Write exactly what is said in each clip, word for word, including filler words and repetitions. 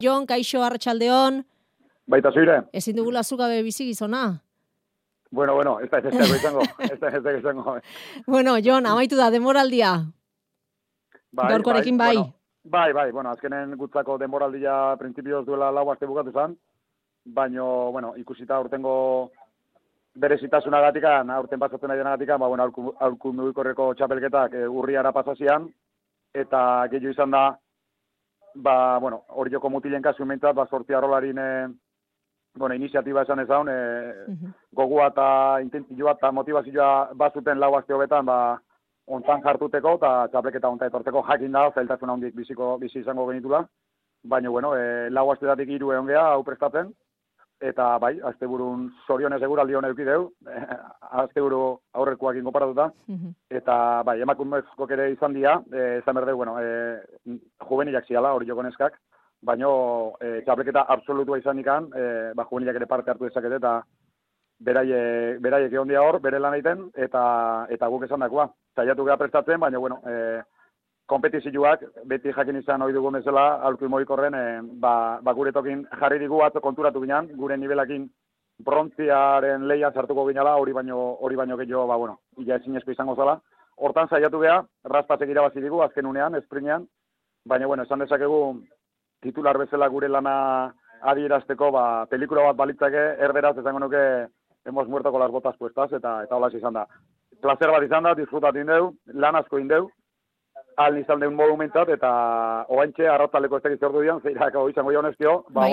Jon, kaixo, arratsaldeon. Baita zuire. Ezin dugula zu gabe bizi gizona. Bueno, bueno, ez da ez da izango, ez da ez da izango. Bueno, Jon, amaitu da denboraldia. Bai, Gaurkorekin bai. Bueno, bai, bai, bueno, azkenen gutzako denboraldia printzipioz duela lau aste bukatu zen, baino, bueno, ikusita urtengo berezitasunagatik, aurten pasatzen nahi denagatik, ba, bueno, aurku, aurku mugikorreko txapelketak e, urriara pasazian, eta gehiago izan da, ba, bueno, hori joko mutilen kasu mentzat, ba, sortzi arrolarin, e, bueno, iniziatiba esan ezaun, e, uh-huh. gogua eta intentzioa eta motivazioa bazuten lau aste hobetan, ba, ontan jartuteko, eta txapelketa onta etorteko jakin da, zailtasun handik biziko, bizi izango genitula, baina, bueno, e, lau asteetatik hiru egon geha, hau prestatzen, eta bai, asteburun zorionez eguraldi hona eukideu, asteburu aurrekoakin konparatuta, uh-huh. eta bai, emakumezkoak ere izan dira, e, izan berdeu, bueno, e, juvenilak ziala, hori joko neskak, baina e, txapleketa absolutua izan ikan, e, ba, juvenilak ere parte hartu dezakete, eta beraiek, beraiek egon dira hor, bere lan egiten, eta, eta guk esan dakoa. Zaiatu geha prestatzen, baina, bueno, e, kompetizioak, beti jakin izan hori dugu bezala, aurku mugikorren, e, ba, ba gure tokin jarri digu atzo konturatu ginen, gure nivelakin brontziaren lehian sartuko ginala, hori baino, hori baino gehiago, ba, bueno, ia ezinezko izango zala. Hortan saiatu geha, raspatzek irabazi digu, azken unean, esprinean, baina, bueno, esan dezakegu, titular bezala gure lana adierazteko, ba, pelikula bat balitzake, erderaz esango nuke, hemos muerto con las botas puestas, eta, eta hola izan da. Placer bat izan da, disfrutat indeu, lan asko indeu, al izan deun modumentat, eta oaintxe, arratzaleko ez tegiz ordu dian, zeirak izango joan ezkio, ba,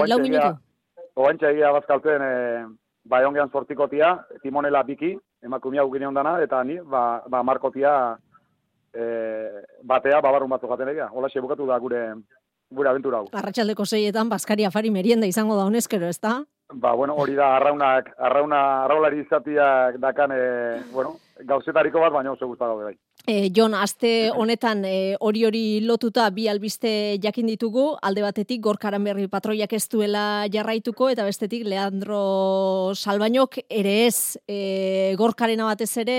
oaintxe egia bazkaltzen, e, ba, egon gehan sortikotia, timonela biki, emakumia gukine ondana, eta ni, ba, ba markotia e, batea, babarrun batzu jaten egia. Hola, bukatu da gure, gure aventura hau. Arratsaldeko seietan, Baskari afari merienda izango da honezkero, ez da? Ba, bueno, hori da, arraunak, arrauna, arraulari izatiak dakan, e, bueno, gauzetariko bat, baina oso guztat daude bai. E, Jon, aste honetan hori hori lotuta bi albiste jakin ditugu, alde batetik Gorka Aranberri patroiak ez duela jarraituko, eta bestetik Leandro Salbainok ere ez, e, Gorkarena batez ere,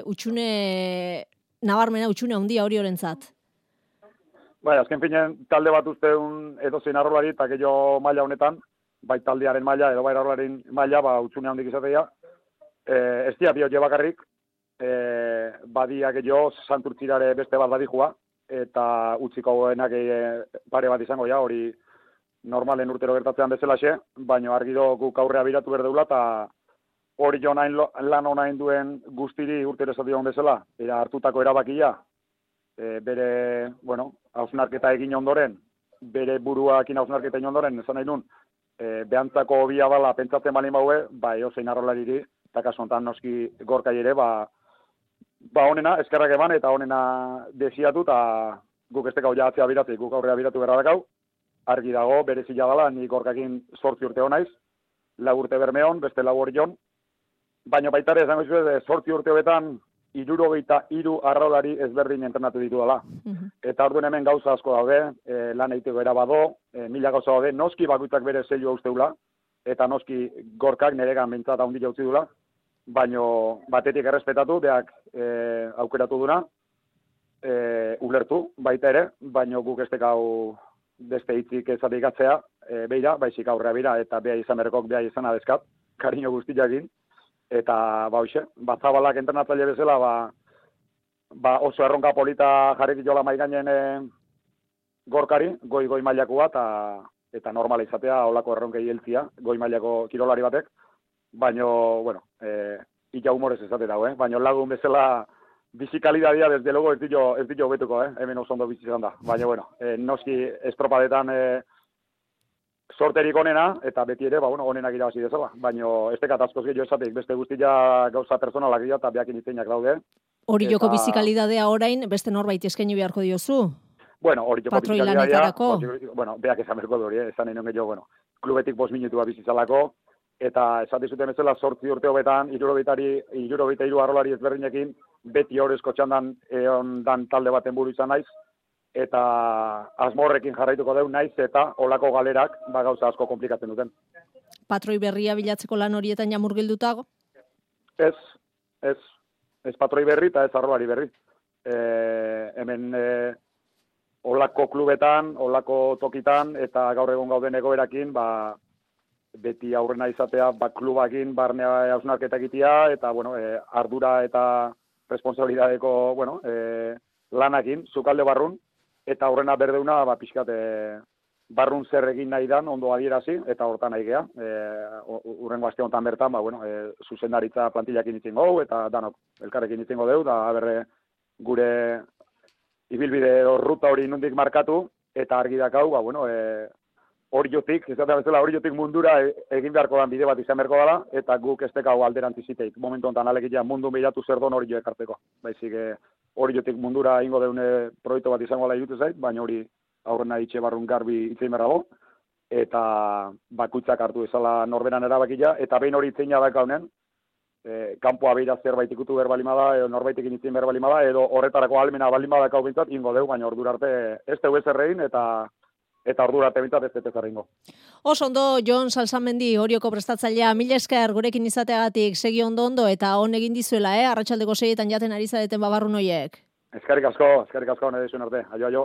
utxune, nabarmena utxune handia hori orentzat. Bai, azken finen talde bat usteun edozein arrolari, eta gehiago maila honetan, bai taldearen maila, edo bai arrolaren maila, ba, utxune handik izatea, e, ez dia bio bakarrik, E, badiak jo santurtzirare beste bat badijua, eta utziko goenak e, pare bat izango ja, hori normalen urtero gertatzean bezalaxe, baina argi do guk aurrea biratu berdeula, eta hori jo nain lan honain duen guztiri urtero esatu bezala, era hartutako erabakia, e, bere, bueno, hausnarketa egin ondoren, bere buruakin hausnarketa egin ondoren, esan nahi nun, e, behantzako bia bala pentsatzen balin baue, ba, eo zein arrolariri, eta kasu honetan noski Gorkai ere, ba, Ba, honena, eskerrak eman eta honena desiatu, eta guk ez tekau jatzea biratik, guk aurrea biratu berra dakau. Argi dago, berezila dela, ni Gorkakin sortzi urte honaiz, lau urte bermeon, beste lau hori jon. Baina baita ere, esango zuez, sortzi urte hobetan, irurogeita hiru arraulari ezberdin entrenatu ditu dela. Uh-huh. Eta orduan hemen gauza asko daude, e, lan egiteko erabado, e, mila gauza daude, noski bakuitzak bere zeilua usteula, eta noski Gorkak neregan bentsat handi jautzi dula, baino batetik errespetatu, beak e, aukeratu duna, e, ulertu, baita ere, baino guk ez tekau beste hitzik ezatik atzea, e, beira, baizik aurrea bira, eta beha izan berrekok beha izan adeskat, kariño guztiakin, eta ba hoxe, batzabalak entrenatzaile bezala, ba, ba oso erronka polita jarrik jola maigainen e, Gorkari, goi-goi mailakua, eta, eta normala izatea, holako erronkei heltzia, goi mailako kirolari batek, baina, bueno, e, illa humorez ezate dago, eh? Baina lagun bezala bizikalidadia desde logo ez dio, ez dio betuko, eh? Hemen oso ondo bizizan da. Baina, bueno, e, noski estropadetan e, sorterik onena, eta beti ere, ba, bueno, onenak irabazi dezala. Baina, ez tekat askoz gehiago esatik, beste guztia gauza personalak dira, eta behakin itzeinak daude. Hori eta... joko bizikalidadea orain, beste norbait eskaini beharko diozu? Bueno, hori joko bizikalidadea, bueno, beak esan berko dori, eh? Esan nahi non gehiago, bueno, klubetik bost minutua bizizalako, eta esate zuten ezela sortzi urte hobetan, irurogeita hiru arrolari ezberdinekin, beti horrezko txandan egon dan talde baten buru izan naiz, eta asmorrekin jarraituko deu naiz, eta olako galerak ba gauza asko komplikatzen duten. Patroi berria bilatzeko lan horietan ja murgildutago? Ez, ez, ez patroi berri eta ez arrolari berri. E, hemen e, olako klubetan, olako tokitan, eta gaur egun gauden egoerakin, ba, beti aurrena izatea, ba, klubakin barnea hausnarketa egitea, eta, bueno, e, ardura eta responsabilidadeko, bueno, e, lanakin, zukalde barrun, eta aurrena berdeuna, ba, pixkat, e, barrun zer egin nahi dan, ondo adierazi, eta hortan nahi geha. E, urrengo aste honetan bertan, ba, bueno, e, zuzendaritza plantillakin itzen gau, eta danok elkarrekin itzen deu, da berre gure ibilbide edo ruta hori nondik markatu, eta argi dakau, ba, bueno, e, hori jotik, ez da bezala hori jotik mundura e, egin beharko dan bide bat izan beharko dela, eta guk ez tekau alderantziziteik. Momentu honetan alekia mundu behiratu zer don hori jo ekarteko. Baizik, e, hori jotik mundura ingo deune proiektu bat izango ala irutu zait, baina hori aurrena itxe barrun garbi itzein berrago, eta bakuitzak hartu ezala norberan erabakia, eta behin hori itzein jabak e, kanpoa beira zerbait ikutu berbalimada, edo norbaitekin itzein berbalimada, edo horretarako almena balimada kau bintzat, ingo deu, baina ordura arte ez deu ezerrein, eta eta ordura arte bintzat ez dut ezerreingo. Oso ondo, Jon Salsamendi, Orioko prestatzailea, mila esker gurekin izateagatik segi ondo ondo, eta hon egin dizuela, eh? Arratsaldeko seietan jaten ari zareten babarrun hoiek. Eskerrik asko, eskerrik asko, nire dizuen arte. Aio, aio.